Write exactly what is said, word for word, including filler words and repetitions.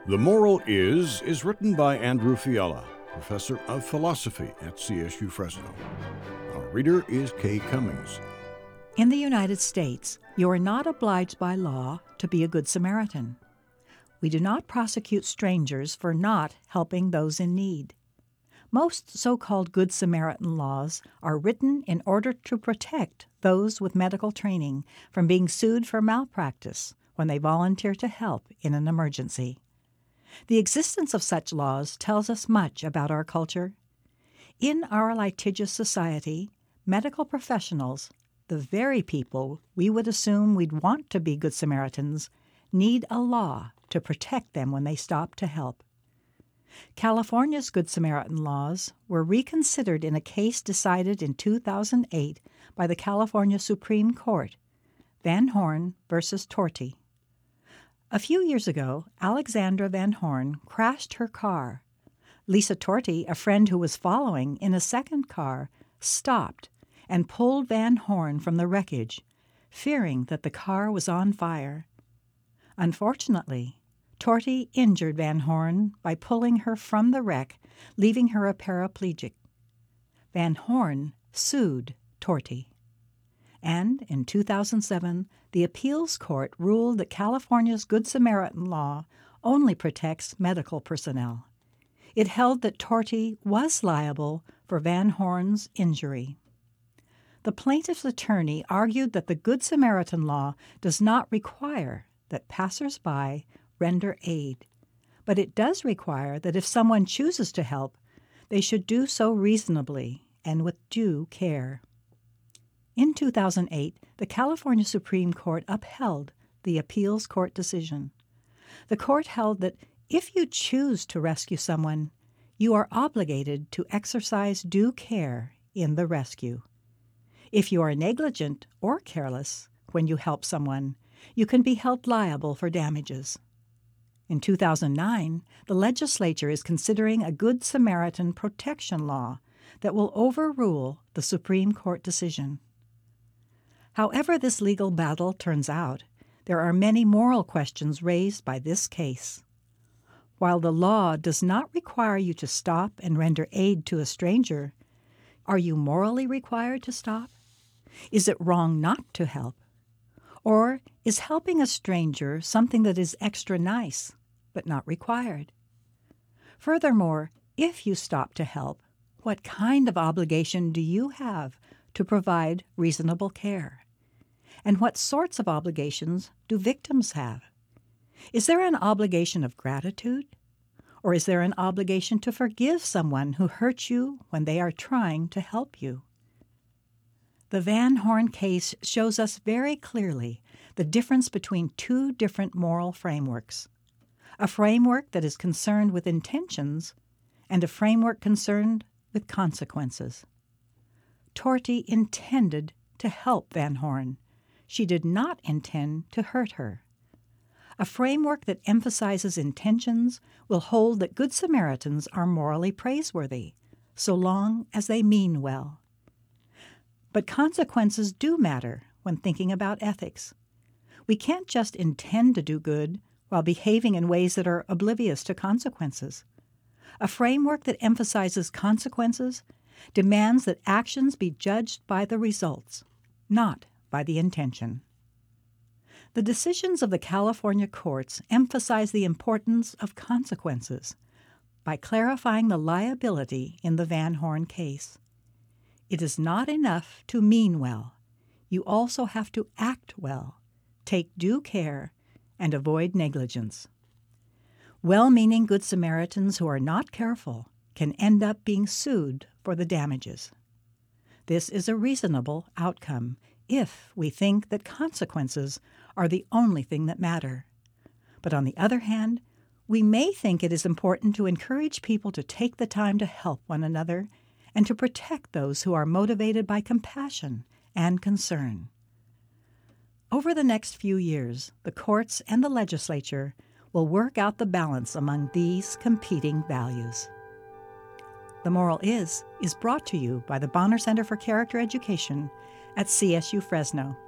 The Moral Is is written by Andrew Fiala, professor of philosophy at C S U Fresno. Our reader is Kay Cummings. In the United States, you are not obliged by law to be a Good Samaritan. We do not prosecute strangers for not helping those in need. Most so-called Good Samaritan laws are written in order to protect those with medical training from being sued for malpractice when they volunteer to help in an emergency. The existence of such laws tells us much about our culture. In our litigious society, medical professionals, the very people we would assume we'd want to be Good Samaritans, need a law to protect them when they stop to help. California's Good Samaritan laws were reconsidered in a case decided in two thousand eight by the California Supreme Court, Van Horn versus Torti. A few years ago, Alexandra Van Horn crashed her car. Lisa Torti, a friend who was following in a second car, stopped and pulled Van Horn from the wreckage, fearing that the car was on fire. Unfortunately, Torti injured Van Horn by pulling her from the wreck, leaving her a paraplegic. Van Horn sued Torti. And in two thousand seven, the appeals court ruled that California's Good Samaritan law only protects medical personnel. It held that Torti was liable for Van Horn's injury. The plaintiff's attorney argued that the Good Samaritan law does not require that passers-by render aid, but it does require that if someone chooses to help, they should do so reasonably and with due care. In two thousand eight, the California Supreme Court upheld the appeals court decision. The court held that if you choose to rescue someone, you are obligated to exercise due care in the rescue. If you are negligent or careless when you help someone, you can be held liable for damages. In two thousand nine, the legislature is considering a Good Samaritan protection law that will overrule the Supreme Court decision. However this legal battle turns out, there are many moral questions raised by this case. While the law does not require you to stop and render aid to a stranger, are you morally required to stop? Is it wrong not to help? Or is helping a stranger something that is extra nice, but not required? Furthermore, if you stop to help, what kind of obligation do you have to provide reasonable care? And what sorts of obligations do victims have? Is there an obligation of gratitude? Or is there an obligation to forgive someone who hurt you when they are trying to help you? The Van Horn case shows us very clearly the difference between two different moral frameworks, a framework that is concerned with intentions and a framework concerned with consequences. Torti intended to help Van Horn. She did not intend to hurt her. A framework that emphasizes intentions will hold that Good Samaritans are morally praiseworthy, so long as they mean well. But consequences do matter when thinking about ethics. We can't just intend to do good while behaving in ways that are oblivious to consequences. A framework that emphasizes consequences demands that actions be judged by the results, not by the intention. The decisions of the California courts emphasize the importance of consequences by clarifying the liability in the Van Horn case. It is not enough to mean well. You also have to act well, take due care, and avoid negligence. Well-meaning Good Samaritans who are not careful can end up being sued for the damages. This is a reasonable outcome if we think that consequences are the only thing that matter. But on the other hand, we may think it is important to encourage people to take the time to help one another and to protect those who are motivated by compassion and concern. Over the next few years, the courts and the legislature will work out the balance among these competing values. The Moral Is is brought to you by the Bonner Center for Character Education at C S U Fresno.